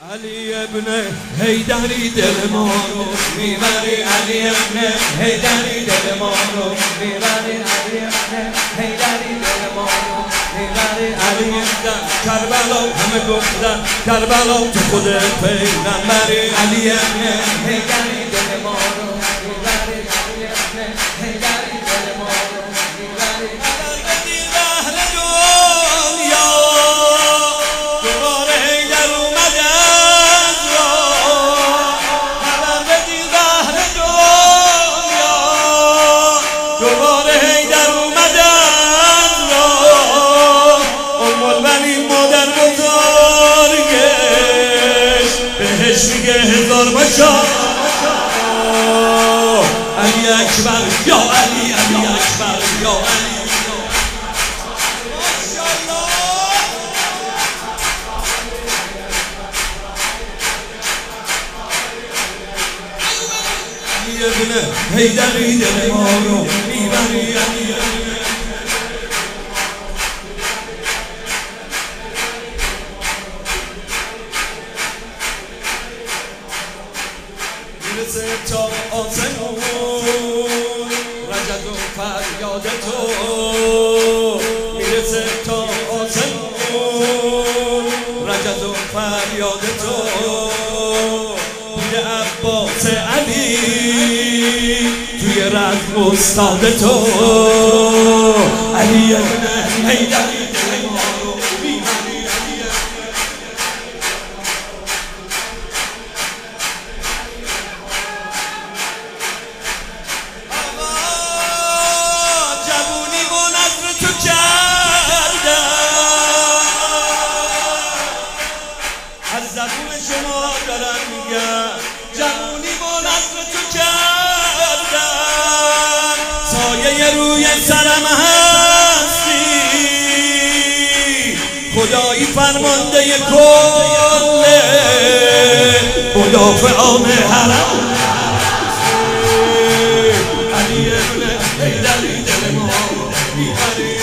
علی ابن حیدری دل ما رو میبری، علی ابن حیدری دل ما رو میبری، علی ابن حیدری دل ما رو میبری. علی ابن کربلا همه گفتن کربلا تو خودت پیغمبری، علی ابن حیدری دل ما رو میبری، علی ابن حیدری دل ما رو میبری. دوباره حیدر اومدن را المالبنین مادر بزرگش بهش میگه هزار باشا علی اکبر یا علی، علی اکبر یا علی. علی ابن حیدری دل ما رو میبری، علی میرسه تا آسمون رجز و فریاد تو، میرسه تا آسمون رجز و فریاد تو. بوی عباس علی توی رزم استاد تو، علی ابن حیدری دل ما رو میبری، علی آقا جوونی و نظر تو کردم، از زبون شما دارم میگم جوونی و نظر تو کردم، سایه روی سرم هستی، خدایی فرمانده کل مدافعان حرم. علی ابن حیدری دل ما رو میبری،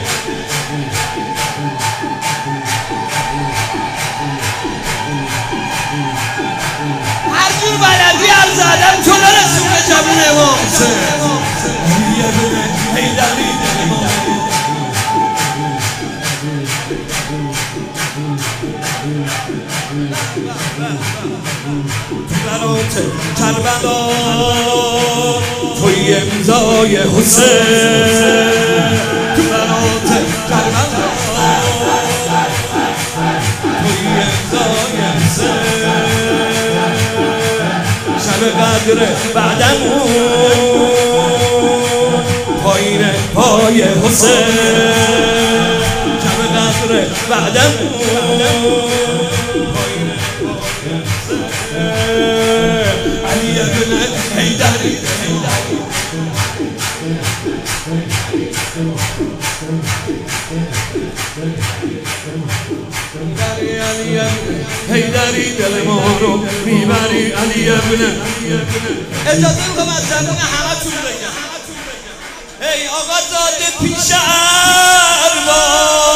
هر جور بلدی عرض ادب تو نرسون به جوون امام حسین. علی ابن حیدری دل ما رو تو برات کربلا توی امضای حسین، تو برات کربلا توی امضای حسین. شب قدر بعدمون پایین پای حسین، شب قدر بعدمون پایین پای حسین. علی ابن حیدری علی ابن حیدری دل ما رو میبری، علی ابن. اجازه میخوام از زبون همه تون بگم ای آقا زاده پیش ارباب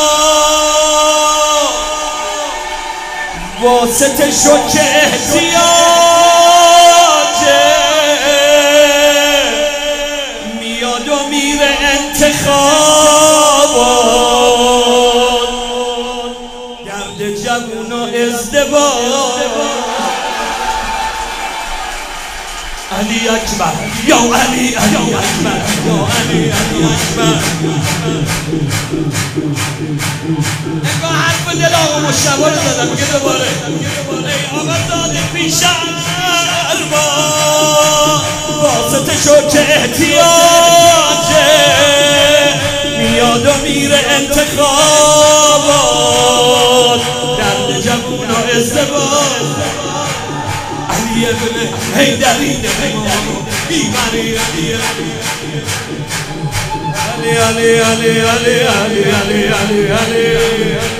واسطه شد که احتیاجه، میاد و میره انتخابات، گرد جوونا ازدواج. علی اکبر یا علی، علی اکبر یا علی، علی اکبر. انگاه حرف دل آقا مشتبه رو زدم میگه دوباره ای آقا زاده پیش ارباب واسطه شد که احتیاجه، میاد و میره انتخابات، درد جوونا ازدواج. علی ابن حیدری دل ما رو میبری، علی علی علی علی علی علی علی علی علی